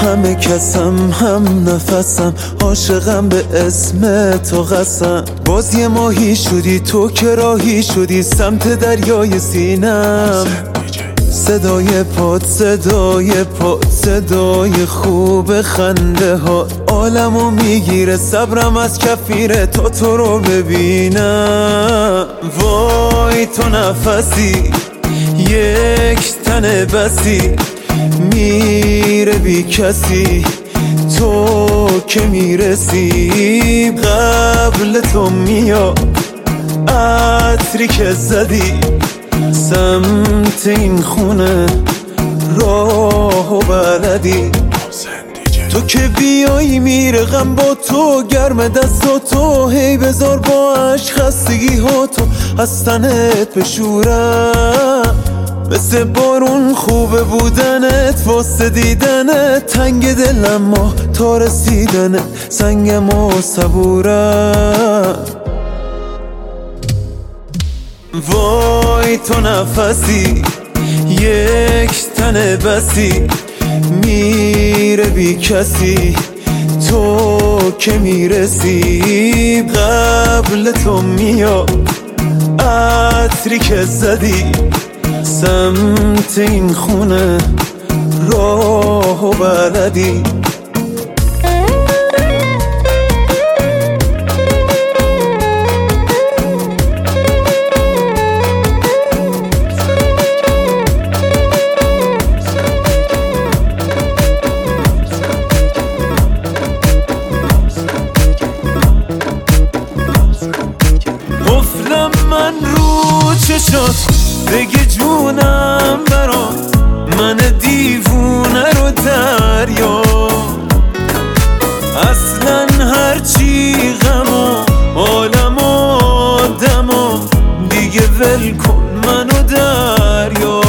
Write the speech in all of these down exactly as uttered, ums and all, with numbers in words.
همه کسم هم نفسم، عاشقم به اسم تو قسم. باز یه ماهی شدی تو که راهی شدی سمت دریای سینم. صدای پاد صدای پاد صدای خوب خنده ها عالمو میگیره، صبرم از کفیره تا تو رو ببینم. وای تو نفسی یک تن بسی، میره بی کسی تو که میرسی. قبل تو میاد عطری که زدی سمت این خونه راه و بلدی. تو که بیایی میره غم با تو، گرم دست و تو هی بذار با عشق خستگی ها تو از تنت بشورم. مثل بارون خوبه بودنت واسه دیدنت، تنگ دلم ما تا رسیدنت سنگم و صبورم. وای تو نفسی یک تن بسی، میره بی کسی تو که میرسی. قبل تو میاد عطری که زدی سمت این خونه راه و بلدی. قفلم من رو چشات بگه جونم برام، من دیوونه رو دریا. اصلا هرچی غم و عالم و آدم و دیگه ول کن منو دریا.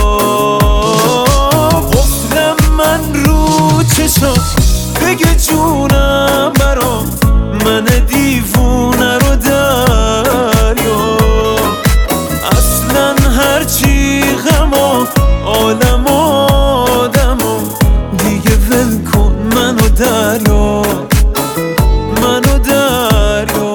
قفلم من رو چشات بگه جونم برام، من دیوونه رو دریا. اصلا هرچی غم و عالم و آدم و دیگه ول کن منو دریا منو دریا.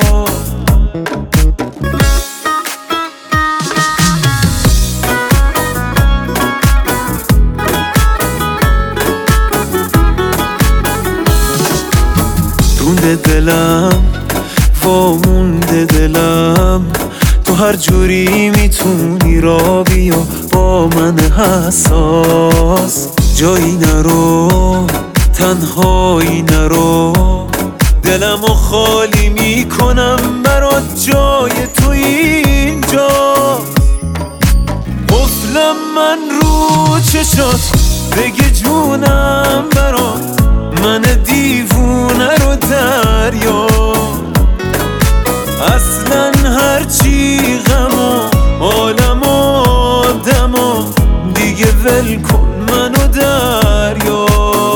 رونده دلم وامونده دلم، تو هر جوری میتونی را بیا با من حساس. جایی نرو تنهایی نرو، دلمو خالی میکنم برات جای تو اینجا. قفلم من رو چشات بگه جونم برات، من دیوونه رو دریا. اصلا هرچی غم و عالم و آدم و دیگه ول کن منو دریا.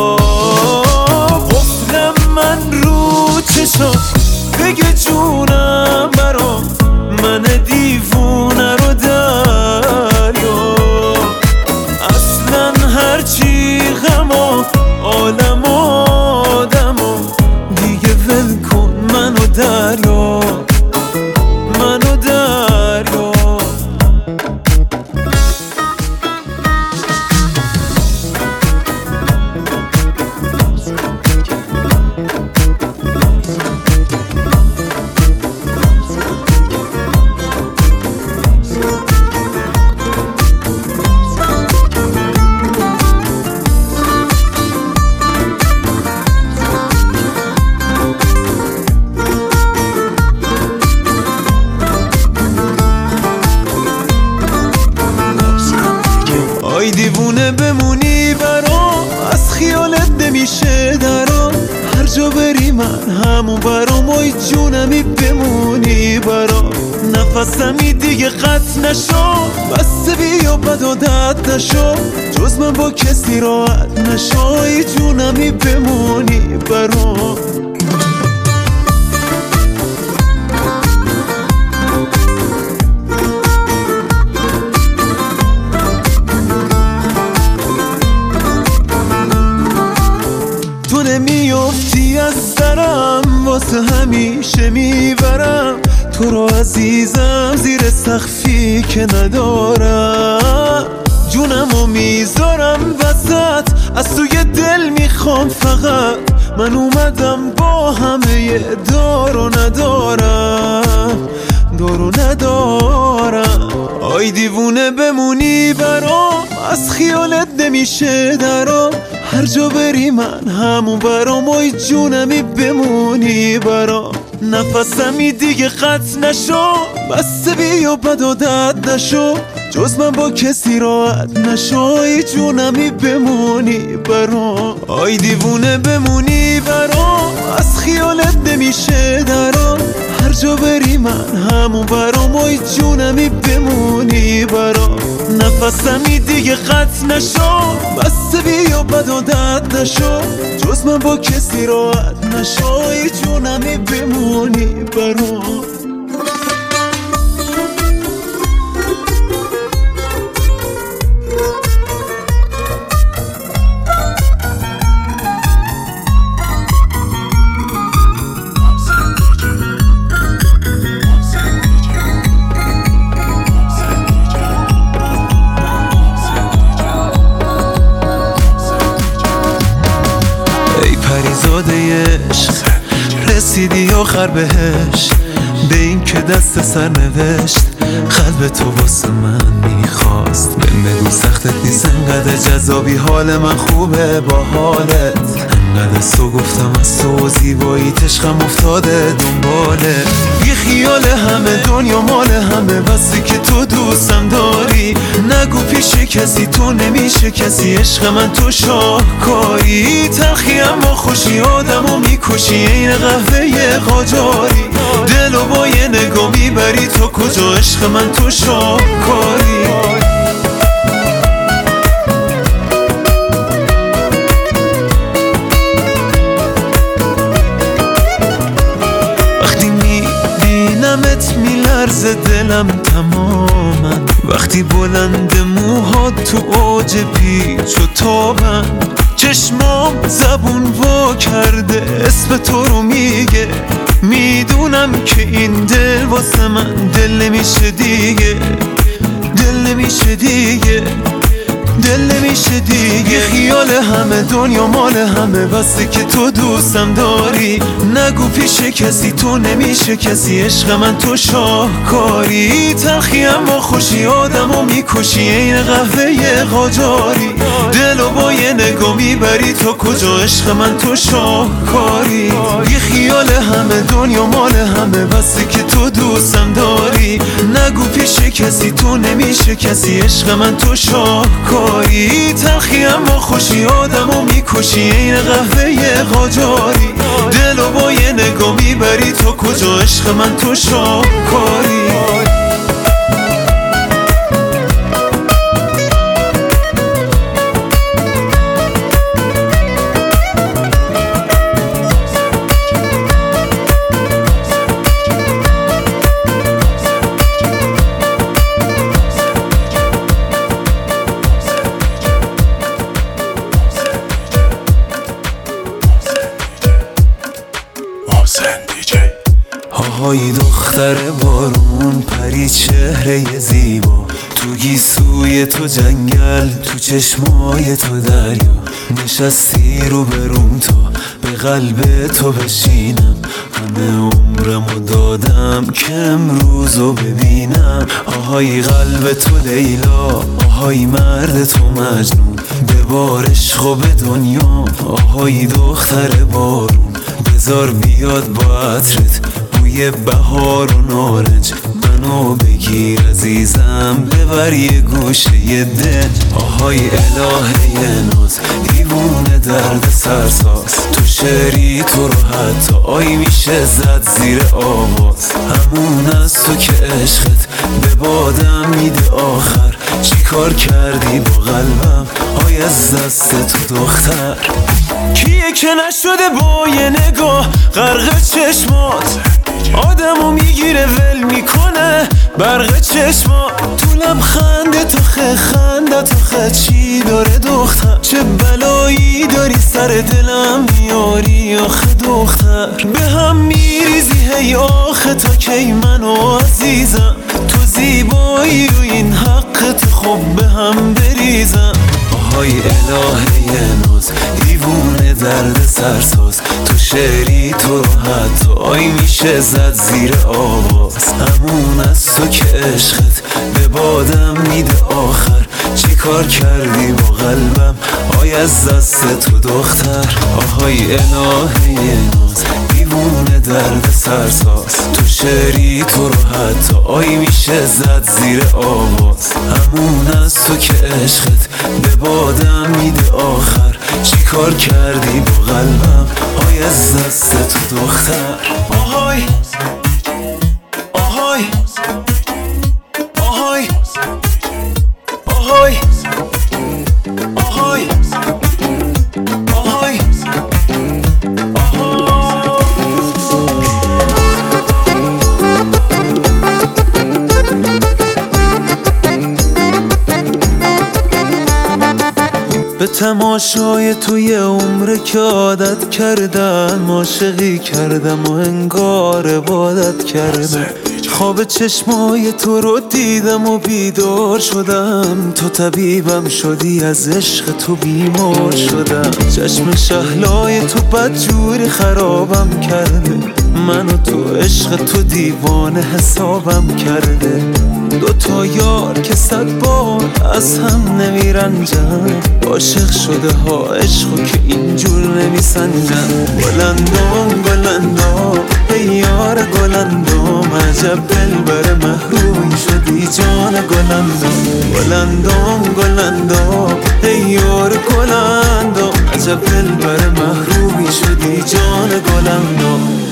قفلم من رو چشات بگه جونم برام، من دیوونه رو دریا. اصلا هرچی غم و عالم و آدم و دیگه ول کن منو دریا منو دریا. آی دیوونه بمونی برام، از خیالت نمیشه درام. هر جا بری من همون برام، آی جونمی بمونی برام. نفسمی دیگه قطع نشو، بسته بیا بد و دد نشو، جز من با کسی راحت نشو. آی جونمی بمونی برام. تو نمیافتی از درم، واسه همیشه میبرم تو رو عزیزم زیر سقفی که ندارم. جونمو میذارم وسط، از توی دل میخوام فقط، من اومدم با همه دار و ندارم، دار و ندارم. آی دیوونه بمونی برام، از خیالت نمیشه درام، هر جا بری من همون برام. آی جونمی بمونی برام، نفسمی دیگه قطع نشو، بسته بیا بد و دد نشو، جز من با کسی راحت نشو. آی جونمی بمونی برام، آی دیوونه بمونی برام، از خیالت نمیشه درام، هر جا بری من همون برام. آی جونمی بمونی برام، نفسمی دیگه قطع نشو، بسته بیا بد و دد نشو، جز من با کسی راحت نشو. آی جونمی بمونی برام. پریزاده عشق رسیدی آخر بهش، به این که دست سر نوشت قلب تو واسه من میخواست. بهم بگو سختت نیست انقدر جذابی، حال من خوبه با حالت، انقدر سو گفتم از تو زیبایی عشقم افتاده دنباله. بی خیال همه دنیا مال همه، بسی که تو دوستم داری، نگو پیش کسی تو نمیشه کسی، عشق من تو شاهکاری. تلخی اما خوشی آدمو میکشی، این قهوه قاجاری، دلو با یه نگاه میبری تو کجا، عشق من تو شاهکاری. وقتی میبینمت میلرزه دلم تماما، وقتی بلند موهات تو اوج پیچ و تابم، چشمام زبون وا کرده اسم تو رو میگه، میدونم که این دل واسه من دل نمیشه دیگه، دل نمیشه دیگه، دل نمیشه دیگه. خیال همه دنیا مال همه، بسته که تو دوستم داری، نگو پیش کسی تو نمیشه کسی، عشق من تو شاهکاری. تلخی اما خوشی آدمو میکشی، این قهوه قاجاری، دلو با یه نگاه میبری تو کجا، عشق من تو شاهکاری. یه خیال همه دنیا مال همه، بسته که تو دوستم داری، نگو پیش کسی تو نمیشه کسی، عشق من تو شاهکاری. تلخی اما خوشی آدمو میکشی، این قهوه قاجاری، دلو با یه نگاه میبری تو کجا، عشق من تو شاهکاری. آهای دختر بارون، پری چهره زیبا، تو گیسوی تو جنگل، تو چشمای تو دریا، نشستی رو بروم تا به قلب تو بشینم، همه عمرمو دادم که امروزو ببینم. آهای قلب تو لیلا، آهای مرد تو مجنون، ببار عشق و به دنیا. آهای دختر بارون، بذار بیاد با عطرت بوی بهار و نارنج، منو بگیر عزیزم ببر یه گوشه دل. آهای الهه ناز، دیوونه درد سرساز، تو شعری تو رو حتی آی میشه زد زیر آواز. همون از تو که عشقت به بادم میده آخر، چی کار کردی با قلبم آی از دست تو دختر. کیه که نشده با یه نگاه غرق چشمات، آدمو میگیره ول میکنه برق چشمات. طولم خنده تو خه خنده تو خه چی داره دختر، چه بلایی داری سر دلم کی منو عزیزم، تو زیبایی و این حقت خوب به هم بریزم. آهای الهه ناز، دیوونه درد سرساز، تو شعری تو رو حتی میشه زد زیر آواز. همون از تو که عشقت به بادم میده آخر، چی کار کردی با قلبم آی از دست تو دختر. آهای الهه ناز، دیوونه درد سرساز، تو شعری تو رو حتی آی میشه زد زیر آواز. همون از تو که عشقت به بادم میده آخر، چی کار کردی با قلبم آی از دست تو دختر. آهای آهای آهای آهای آهای آهای به تماشای توی عمر که عادت کردم، عاشقی کردم و انگار عبادت کردم. خواب چشمای تو رو دیدم و بیدار شدم، تو طبیبم شدی از عشق تو بیمار شدم. چشم شهلای تو بدجوری خرابم کرده، من و تو عشق تو دیوانه حسابم کرده. دو تا یار که صد بار از هم نمیرنجن، عاشق شده ها عشقو که اینجور نمیسنجن. گلندام گلندام ای یار گلندام، عجب دلبر محرومی شدی جان گلندام. گلندام گلندام ای یار گلندام، عجب دلبر محرومی شدی جان گلندام.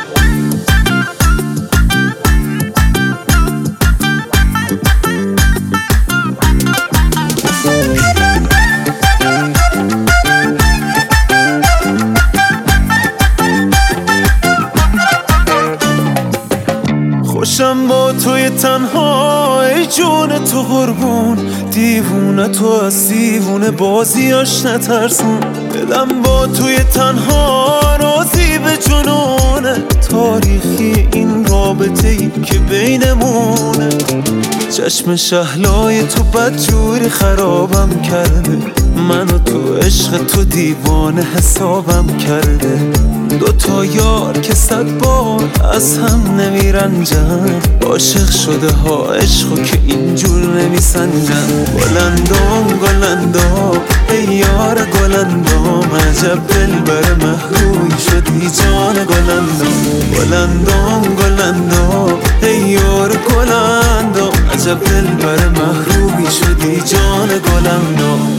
خوشم با توی تنها ای جون تو قربون، دیوونه تو از دیوونه بازیاش نترسون. دلم با توی تنها راضی به جنونه، تاریخی این رابطه ای که بینمونه. چشم شهلای تو بدجوری خرابم کرده، من و تو عشق تو دیوانه حسابم کرده. دو تا یار که صد بار از هم نمیرنجن، عاشق شده ها عشقو که اینجور نمیسنجن. گلندام گلندام ای یار گلندام، عجب دلبر محرومی شدی جان گلندام. گلندام گلندام ای یار گلندام، عجب دلبر محرومی شدی جان گلندام.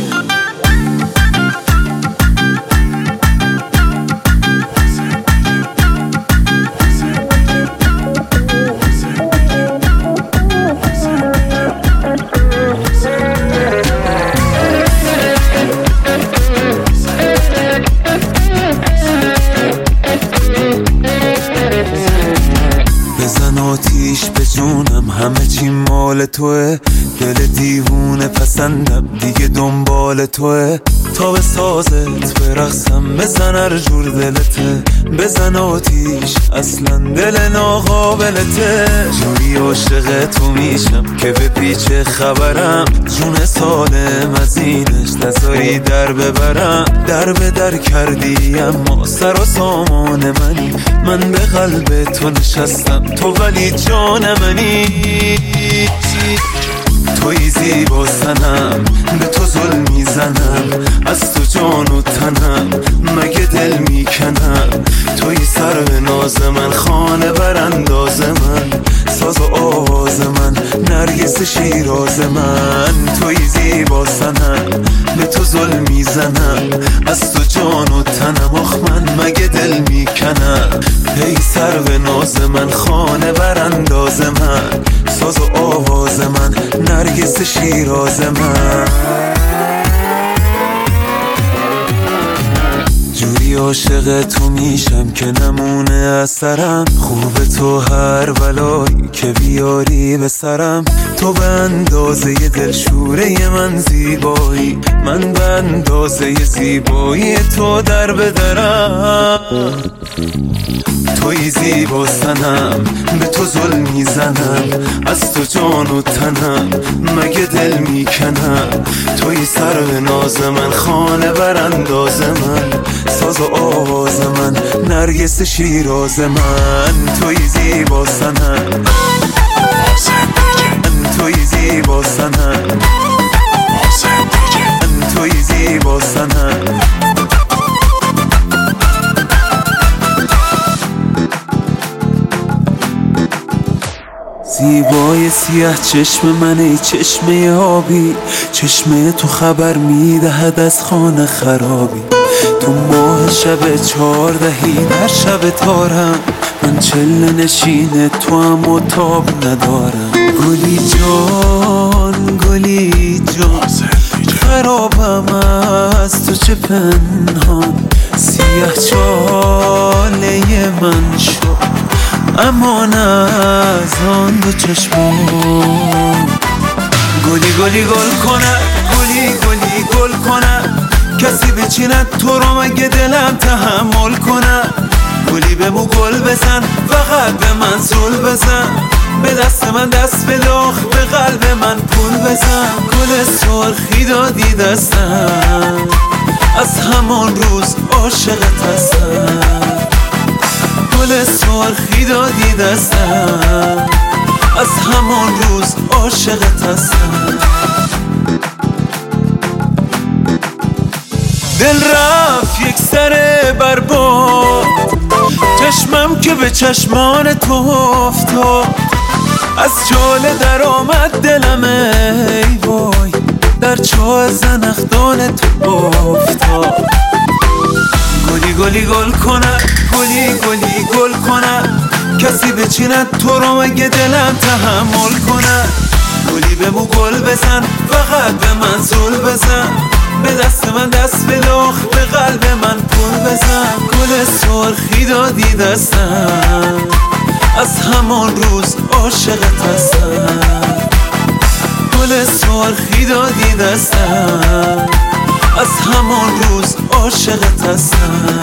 بزن آتیش به جونم، همه چی مال توه. دل دیوونه پسندم دیگه دنبال توه. تا به سازت برقصم بزن هر جور دلته. بزن آتیش اصلا دل ناقابلته. جوری عاشق تو میشم که به پیچ خبرم، جون سالم از اینش نذاری در ببرم. در به در کردی اما سر و سامان منی، من به قلب تو نشستم تو ولی جان منی. توی زیبا سنم به تو ظلم میزنم، از تو جان و تنم مگه دل میکنم. توی سر به ناز من، خانه برانداز من، ساز و آواز من، نرگس شیراز من. توی زیبا سنم به تو ظلم میزنم، از تو جان و تنم آخ من مگه دل میکنم. ای سر به ناز من، خانه برانداز من، ساز و آواز من، نرگس شیراز من. جوری عاشق تو میشم که نمونه از سرم. خوب تو هر بلایی که بیاری به سرم. تو به اندازه دلشوره من زیبایی، من به اندازه زیبایی تو در بدرم. توی زیبا سنم، به تو ظلم میزنم، از تو جان و تنم مگه دل میکنم. توی سر به ناز من، خانه برانداز من، ساز و آواز من، نرگس شیراز من. توی زیبا سنم، توی زیبا سنم، توی زیبا سنم. زیبای سیاه چشم من، ای چشمه آبی، چشمه تو خبر میدهد از خانه خرابی. تو ماه شب چهاردهی در شب تارم، من چله نشین تو هم و تاب ندارم. گلی جان گلی جان، خرابم از تو چه پنهان. سیاه چاله من شد امان از آن دو چشمان. گلی گلی گل کنه، گلی گلی گل کنه، کسی بچیند تو رو مگه دلم تحمل کنه. گلی به مو گل بزن، فقط به من زل بزن، به دست من دست بده، آخ به قلب من پول بزن. گل سرخی دادی دستم، از همان روز عاشقت هستم. گل سرخی دادی دستم، از همان روز عاشقت هستم. دل رفت یک سر برباد، چشمم که به چشمان تو افتاد. از چاله در آمد دلم ای وای، در چاه زنخدان تو افتاد. گلی گلی گل کنه، گلی گلی گل کنه، کسی بچیند تو رو مگه دلم تحمل کنه. گلی به مو گل بزن، فقط به من زل بزن، به دست من دست بده، آخ به قلب من پول بزن. گل سرخی دادی دستم، از همان روز عاشقت هستم. گل سرخی دادی دستم، از همان روز عاشقت هستم.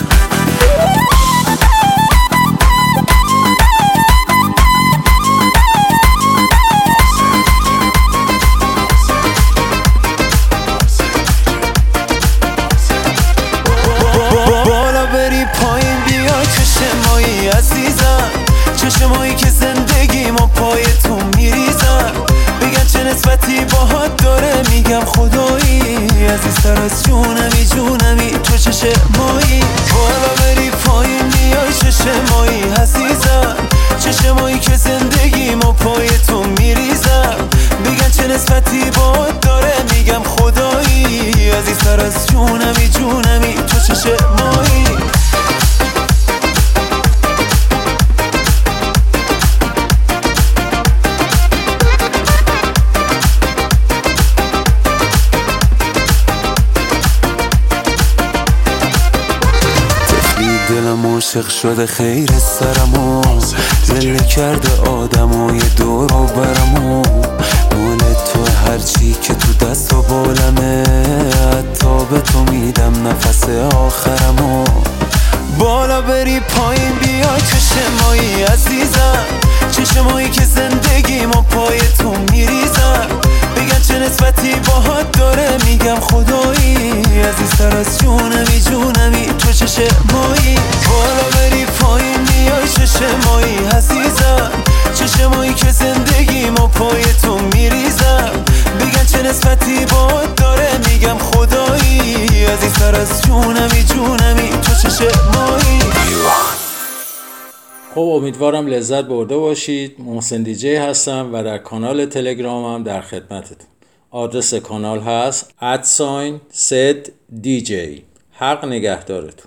بالا بری پایین بیای چشمایی عزیزم، چشمایی که زندگیمو پای تو میریزم. بگن چه نسبتی باهات داره، میگم خدایی، عزیزتر از جونمی جونمی تو چشمایی. بالا بری پایین بیای چشمایی عزیزم، چشمایی که زندگیمو پای تو میریزم. بگن چه نسبتی باهات داره، میگم خدایی، عزیزتر از جونمی جونمی تو چشمایی. دلم عاشق شده خیر سرمو، زله کرده آدمو یه دور و برمو. مال تو هرچی که تو دست و بالمه، حتی به تو میدم نفس آخرمو. بالا بری پایین بیای چشمایی عزیزم، چشمایی که زندگیمو پای تو میریزم. بگن چه نسبتی باهات داره، میگم خدایی، عزیزتر از جونمی جونمی تو چشمایی. بالا بری پایین بیای چشمایی عزیزم، چشمایی که زندگیمو پای تو میریزم. بگن چه نسبتی باهات داره، میگم خدایی، عزیزتر از جونمی جونمی تو چشمایی. خب امیدوارم لذت برده باشید. محسن دیجی هستم و در کانال تلگرامم در خدمتتون. آدرس کانال هست ات ساین سد دی جی. حق نگهدارتون.